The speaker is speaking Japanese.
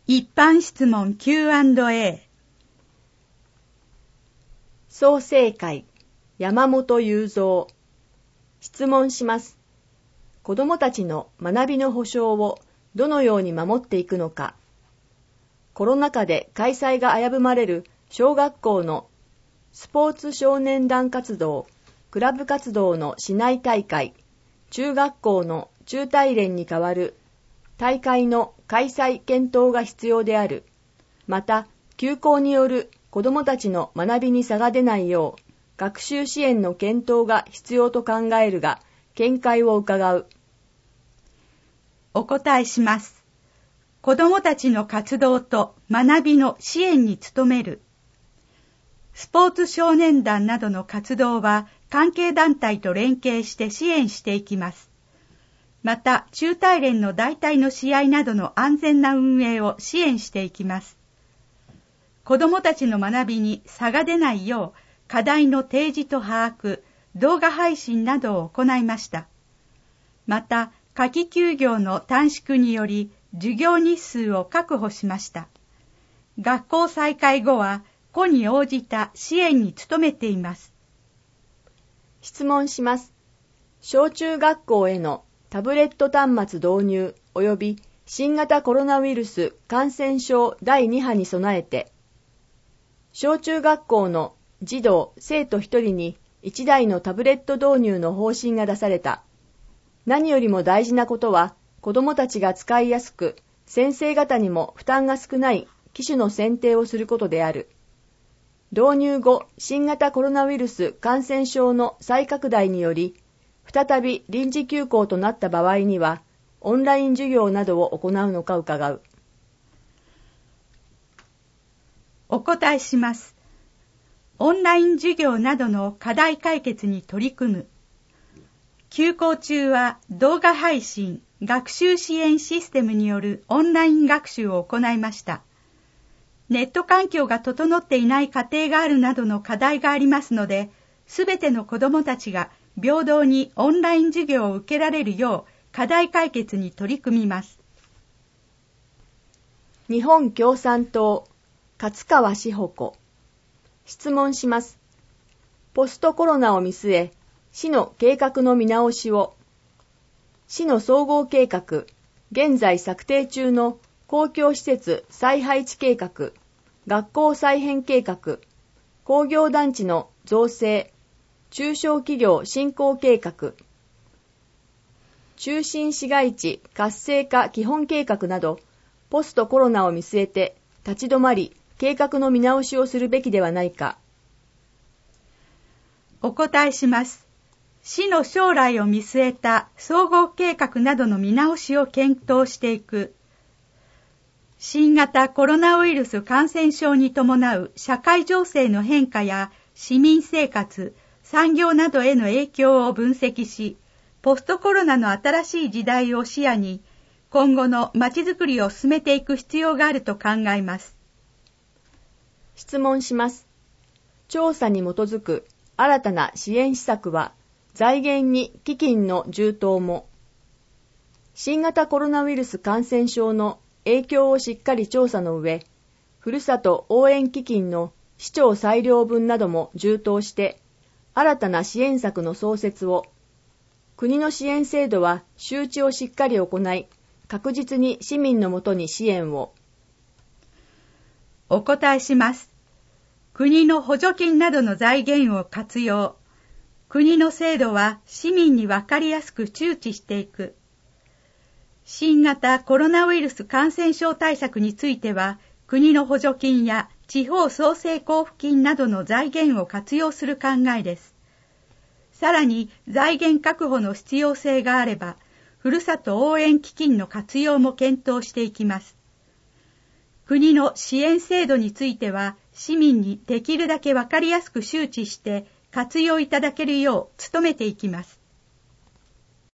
一般質問 Q&A。 創成会山本雄三。質問します。子どもたちの学びの保障をどのように守っていくのか。コロナ禍で開催が危ぶまれる小学校のスポーツ少年団活動、クラブ活動の市内大会、中学校の中大連に代わる大会の開催検討が必要である。また、休校による子どもたちの学びに差が出ないよう、学習支援の検討が必要と考えるが、見解を伺う。 お答えします。子どもたちの活動と学びの支援に努める。スポーツ少年団などの活動は関係団体と連携して支援していきます。また、中大連の代替の試合などの安全な運営を支援していきます。子どもたちの学びに差が出ないよう、課題の提示と把握、動画配信などを行いました。また、夏季休業の短縮により、授業日数を確保しました。学校再開後は、個に応じた支援に努めています。 質問します。小中学校へのタブレット端末導入及び新型コロナウイルス感染症第2波に備えて、小中学校の児童・生徒1人に1台のタブレット導入の方針が出された。何よりも大事なことは、子どもたちが使いやすく、先生方にも負担が少ない機種の選定をすることである。導入後、新型コロナウイルス感染症の再拡大により、再び臨時休校となった場合には、オンライン授業などを行うのか伺う。 お答えします。オンライン授業などの課題解決に取り組む。休校中は動画配信、学習支援システムによるオンライン学習を行いました。ネット環境が整っていない家庭があるなどの課題がありますので、すべての子どもたちが平等にオンライン授業を受けられるよう課題解決に取り組みます。 日本共産党勝川志保子。質問します。ポストコロナを見据え、市の計画の見直しを。市の総合計画、現在策定中の公共施設再配置計画、学校再編計画、工業団地の造成、中小企業振興計画、中心市街地活性化基本計画など、ポストコロナを見据えて立ち止まり、計画の見直しをするべきではないか。 お答えします。市の将来を見据えた総合計画などの見直しを検討していく。新型コロナウイルス感染症に伴う社会情勢の変化や市民生活、産業などへの影響を分析し、ポストコロナの新しい時代を視野に、今後のまちづくりを進めていく必要があると考えます。 質問します。調査に基づく新たな支援施策は、財源に基金の充当も。新型コロナウイルス感染症の影響をしっかり調査の上、ふるさと応援基金の市長裁量分なども充当して、新たな支援策の創設を。国の支援制度は周知をしっかり行い、確実に市民のもとに支援を。 お答えします。国の補助金などの財源を活用。国の制度は市民にわかりやすく周知していく。新型コロナウイルス感染症対策については、国の補助金や地方創生交付金などの財源を活用する考えです。さらに財源確保の必要性があれば、ふるさと応援基金の活用も検討していきます。国の支援制度については、市民にできるだけわかりやすく周知して活用いただけるよう努めていきます。